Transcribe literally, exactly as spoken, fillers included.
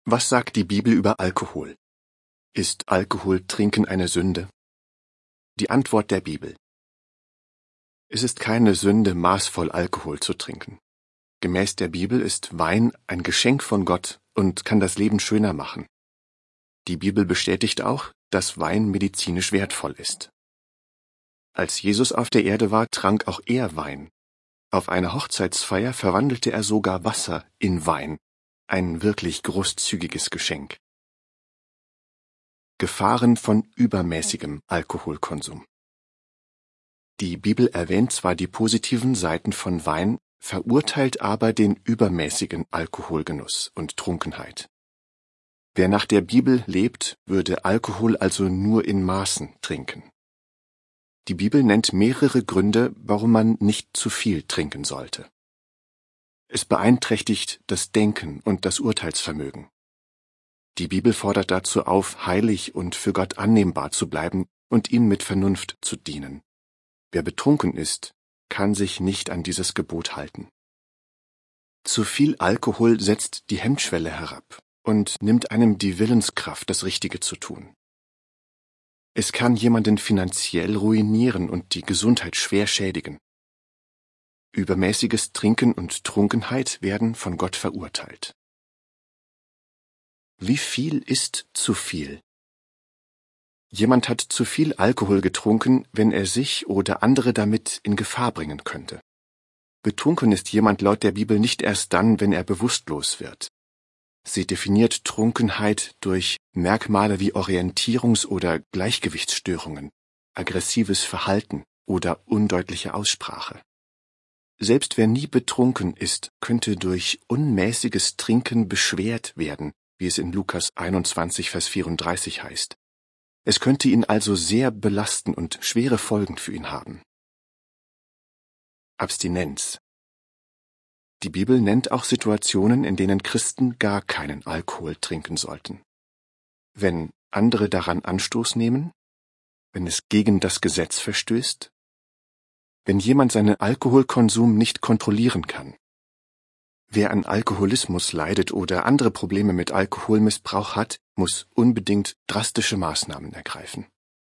Was sagt die Bibel über Alkohol? Ist Alkoholtrinken eine Sünde? Die Antwort der Bibel: Es ist keine Sünde, maßvoll Alkohol zu trinken. Gemäß der Bibel ist Wein ein Geschenk von Gott und kann das Leben schöner machen. Die Bibel bestätigt auch, dass Wein medizinisch wertvoll ist. Als Jesus auf der Erde war, trank auch er Wein. Auf einer Hochzeitsfeier verwandelte er sogar Wasser in Wein, ein wirklich großzügiges Geschenk. Gefahren von übermäßigem Alkoholkonsum. Die Bibel erwähnt zwar die positiven Seiten von Wein, verurteilt aber den übermäßigen Alkoholgenuss und Trunkenheit. Wer nach der Bibel lebt, würde Alkohol also nur in Maßen trinken. Die Bibel nennt mehrere Gründe, warum man nicht zu viel trinken sollte. Es beeinträchtigt das Denken und das Urteilsvermögen. Die Bibel fordert dazu auf, heilig und für Gott annehmbar zu bleiben und ihm mit Vernunft zu dienen. Wer betrunken ist, kann sich nicht an dieses Gebot halten. Zu viel Alkohol setzt die Hemmschwelle herab und nimmt einem die Willenskraft, das Richtige zu tun. Es kann jemanden finanziell ruinieren und die Gesundheit schwer schädigen. Übermäßiges Trinken und Trunkenheit werden von Gott verurteilt. Wie viel ist zu viel? Jemand hat zu viel Alkohol getrunken, wenn er sich oder andere damit in Gefahr bringen könnte. Betrunken ist jemand laut der Bibel nicht erst dann, wenn er bewusstlos wird. Sie definiert Trunkenheit durch Merkmale wie Orientierungs- oder Gleichgewichtsstörungen, aggressives Verhalten oder undeutliche Aussprache. Selbst wer nie betrunken ist, könnte durch unmäßiges Trinken beschwert werden, wie es in Lukas einundzwanzig, Vers vierunddreißig heißt. Es könnte ihn also sehr belasten und schwere Folgen für ihn haben. Abstinenz. Die Bibel nennt auch Situationen, in denen Christen gar keinen Alkohol trinken sollten. Wenn andere daran Anstoß nehmen, wenn es gegen das Gesetz verstößt, wenn jemand seinen Alkoholkonsum nicht kontrollieren kann. Wer an Alkoholismus leidet oder andere Probleme mit Alkoholmissbrauch hat, muss unbedingt drastische Maßnahmen ergreifen.